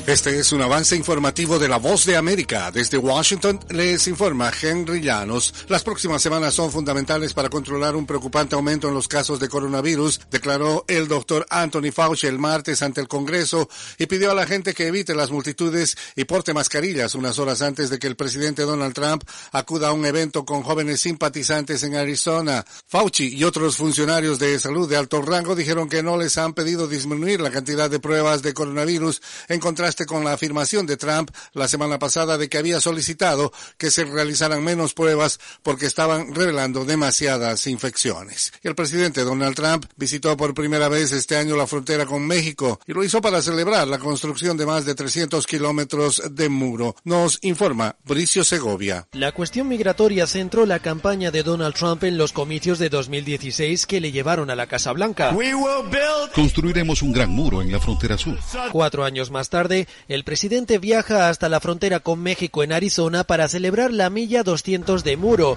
Este es un avance informativo de La Voz de América. Desde Washington les informa Henry Llanos. Las próximas semanas son fundamentales para controlar un preocupante aumento en los casos de coronavirus, declaró el doctor Anthony Fauci el martes ante el Congreso y pidió a la gente que evite las multitudes y porte mascarillas unas horas antes de que el presidente Donald Trump acuda a un evento con jóvenes simpatizantes en Arizona. Fauci y otros funcionarios de salud de alto rango dijeron que no les han pedido disminuir la cantidad de pruebas de coronavirus en contraste con la afirmación de Trump la semana pasada de que había solicitado que se realizaran menos pruebas porque estaban revelando demasiadas infecciones. El presidente Donald Trump visitó por primera vez este año la frontera con México y lo hizo para celebrar la construcción de más de 300 kilómetros de muro. Nos informa Bricio Segovia. La cuestión migratoria centró la campaña de Donald Trump en los comicios de 2016 que le llevaron a la Casa Blanca. Construiremos un gran muro en la frontera sur. 4 años más tarde, el presidente viaja hasta la frontera con México en Arizona para celebrar la milla 200 de muro,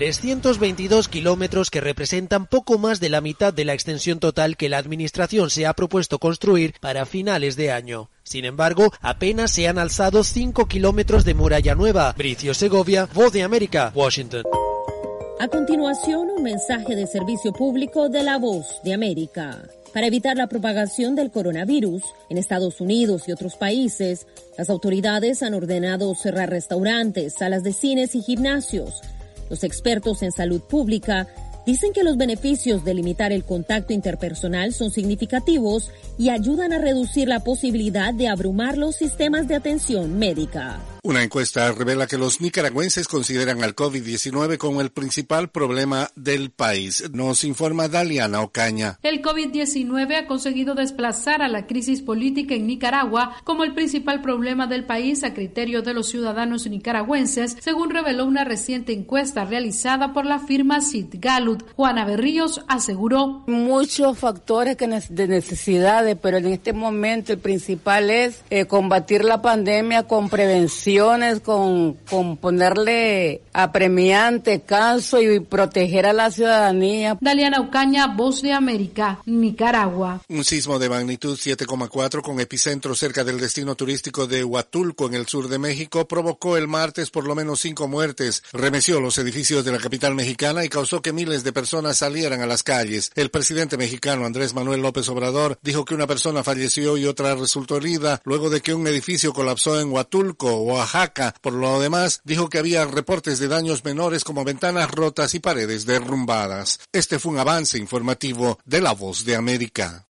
322 kilómetros que representan poco más de la mitad de la extensión total que la administración se ha propuesto construir para finales de año. Sin embargo, apenas se han alzado 5 kilómetros de muralla nueva. Bricio Segovia, Voz de América, Washington. A continuación, un mensaje de servicio público de La Voz de América. Para evitar la propagación del coronavirus en Estados Unidos y otros países, las autoridades han ordenado cerrar restaurantes, salas de cines y gimnasios. Los expertos en salud pública dicen que los beneficios de limitar el contacto interpersonal son significativos y ayudan a reducir la posibilidad de abrumar los sistemas de atención médica. Una encuesta revela que los nicaragüenses consideran al COVID-19 como el principal problema del país. Nos informa Daliana Ocaña. El COVID-19 ha conseguido desplazar a la crisis política en Nicaragua como el principal problema del país a criterio de los ciudadanos nicaragüenses, según reveló una reciente encuesta realizada por la firma Sid Gallup. Juana Berríos aseguró: muchos factores de necesidades, pero en este momento el principal es combatir la pandemia con prevención, con ponerle apremiante, caso y proteger a la ciudadanía. Daliana Ocaña, Voz de América, Nicaragua. Un sismo de magnitud 7,4 con epicentro cerca del destino turístico de Huatulco en el sur de México provocó el martes por lo menos 5 muertes, remeció los edificios de la capital mexicana y causó que miles de personas salieran a las calles. El presidente mexicano Andrés Manuel López Obrador dijo que una persona falleció y otra resultó herida luego de que un edificio colapsó en Huatulco, Oaxaca. Por lo demás, dijo que había reportes de daños menores como ventanas rotas y paredes derrumbadas. Este fue un avance informativo de La Voz de América.